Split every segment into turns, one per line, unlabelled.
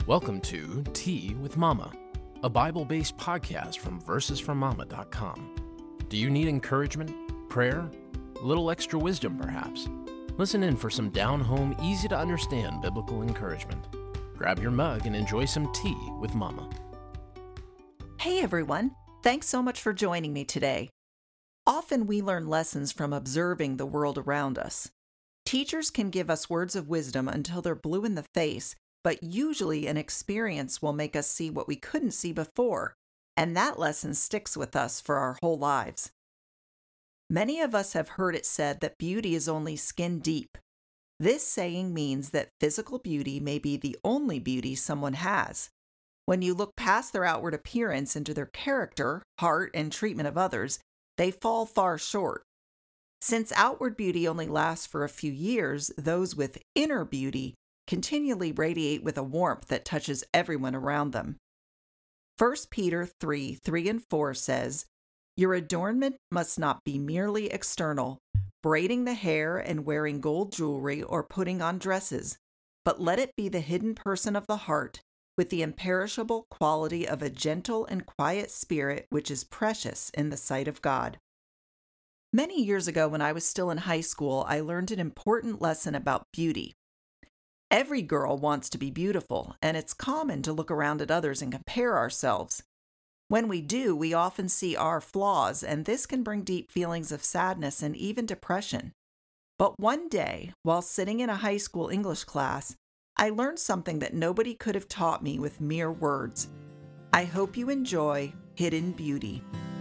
Welcome to Tea with Mama, a Bible-based podcast from versesfrommama.com. Do you need encouragement, prayer, a little extra wisdom perhaps? Listen in for some down-home, easy-to-understand biblical encouragement. Grab your mug and enjoy some tea with Mama.
Hey everyone, thanks so much for joining me today. Often we learn lessons from observing the world around us. Teachers can give us words of wisdom until they're blue in the face, but usually an experience will make us see what we couldn't see before, and that lesson sticks with us for our whole lives. Many of us have heard it said that beauty is only skin deep. This saying means that physical beauty may be the only beauty someone has. When you look past their outward appearance into their character, heart, and treatment of others, they fall far short. Since outward beauty only lasts for a few years, those with inner beauty continually radiate with a warmth that touches everyone around them. 1 Peter 3:3 and 4 says, "Your adornment must not be merely external, braiding the hair and wearing gold jewelry or putting on dresses, but let it be the hidden person of the heart, with the imperishable quality of a gentle and quiet spirit which is precious in the sight of God." Many years ago, when I was still in high school, I learned an important lesson about beauty. Every girl wants to be beautiful, and it's common to look around at others and compare ourselves. When we do, we often see our flaws, and this can bring deep feelings of sadness and even depression. But one day, while sitting in a high school English class, I learned something that nobody could have taught me with mere words. I hope you enjoy Hidden Beauty.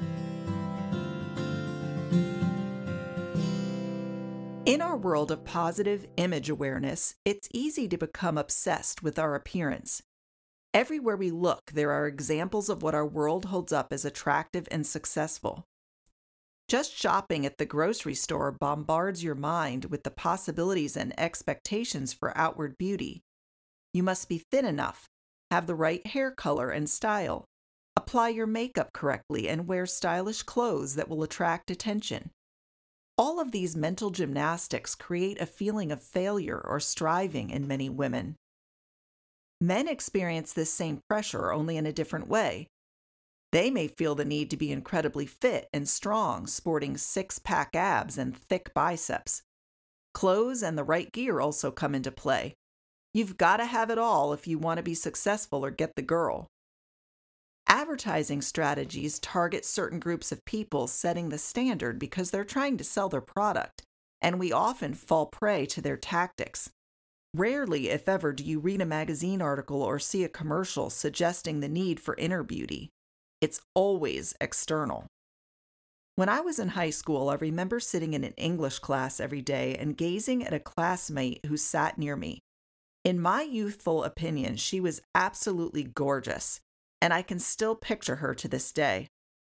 In our world of positive image awareness, it's easy to become obsessed with our appearance. Everywhere we look, there are examples of what our world holds up as attractive and successful. Just shopping at the grocery store bombards your mind with the possibilities and expectations for outward beauty. You must be thin enough, have the right hair color and style, apply your makeup correctly, and wear stylish clothes that will attract attention. All of these mental gymnastics create a feeling of failure or striving in many women. Men experience this same pressure, only in a different way. They may feel the need to be incredibly fit and strong, sporting six-pack abs and thick biceps. Clothes and the right gear also come into play. You've got to have it all if you want to be successful or get the girl. Advertising strategies target certain groups of people, setting the standard because they're trying to sell their product, and we often fall prey to their tactics. Rarely, if ever, do you read a magazine article or see a commercial suggesting the need for inner beauty. It's always external. When I was in high school, I remember sitting in an English class every day and gazing at a classmate who sat near me. In my youthful opinion, she was absolutely gorgeous, and I can still picture her to this day.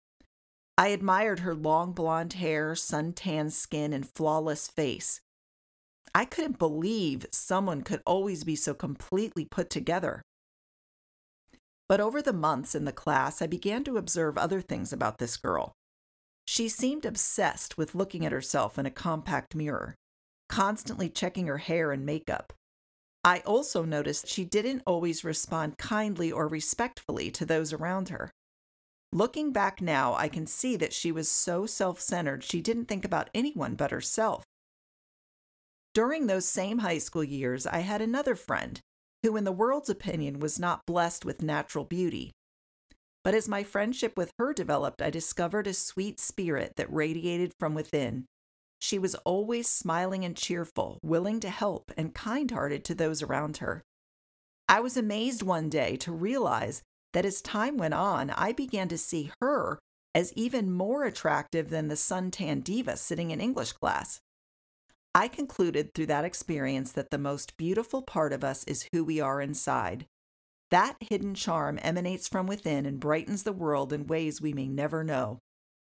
I admired her long blonde hair, sun-tanned skin, and flawless face. I couldn't believe someone could always be so completely put together. But over the months in the class, I began to observe other things about this girl. She seemed obsessed with looking at herself in a compact mirror, constantly checking her hair and makeup. I also noticed she didn't always respond kindly or respectfully to those around her. Looking back now, I can see that she was so self-centered she didn't think about anyone but herself. During those same high school years, I had another friend who, in the world's opinion, was not blessed with natural beauty. But as my friendship with her developed, I discovered a sweet spirit that radiated from within. She was always smiling and cheerful, willing to help, and kind-hearted to those around her. I was amazed one day to realize that as time went on, I began to see her as even more attractive than the suntan diva sitting in English class. I concluded through that experience that the most beautiful part of us is who we are inside. That hidden charm emanates from within and brightens the world in ways we may never know.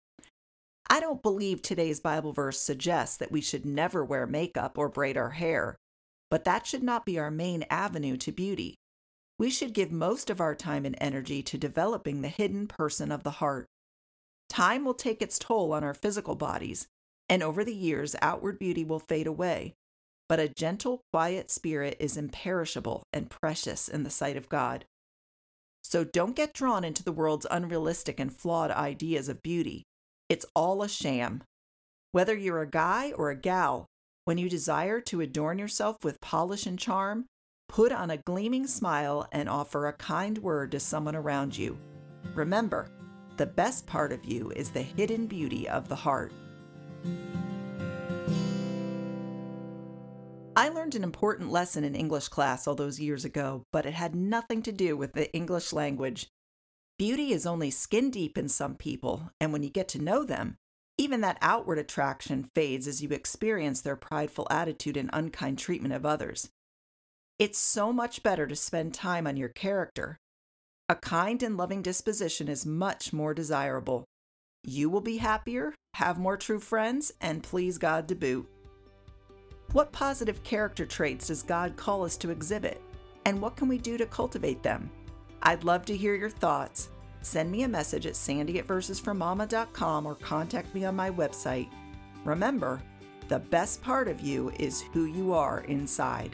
I don't believe today's Bible verse suggests that we should never wear makeup or braid our hair, but that should not be our main avenue to beauty. We should give most of our time and energy to developing the hidden person of the heart. Time will take its toll on our physical bodies, and over the years, outward beauty will fade away. but a gentle, quiet spirit is imperishable and precious in the sight of God. So don't get drawn into the world's unrealistic and flawed ideas of beauty. It's all a sham. Whether you're a guy or a gal, when you desire to adorn yourself with polish and charm, put on a gleaming smile and offer a kind word to someone around you. Remember, the best part of you is the hidden beauty of the heart. I learned an important lesson in English class all those years ago, but it had nothing to do with the English language. Beauty is only skin deep in some people, and when you get to know them, even that outward attraction fades as you experience their prideful attitude and unkind treatment of others. It's so much better to spend time on your character. A kind and loving disposition is much more desirable. You will be happier, have more true friends, and please God to boot. What positive character traits does God call us to exhibit? And what can we do to cultivate them? I'd love to hear your thoughts. Send me a message at sandy@versesfrommama.com or contact me on my website. Remember, the best part of you is who you are inside.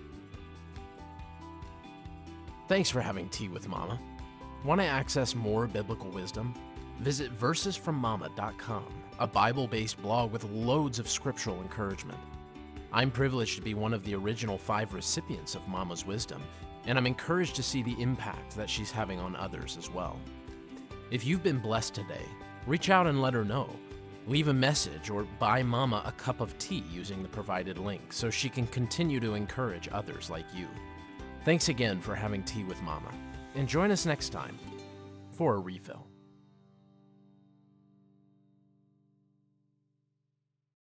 Thanks for having tea with Mama. Want to access more biblical wisdom? Visit versesfrommama.com, a Bible-based blog with loads of scriptural encouragement. I'm privileged to be one of the original 5 recipients of Mama's wisdom, and I'm encouraged to see the impact that she's having on others as well. If you've been blessed today, reach out and let her know. Leave a message or buy Mama a cup of tea using the provided link so she can continue to encourage others like you. Thanks again for having tea with Mama, and join us next time for a refill.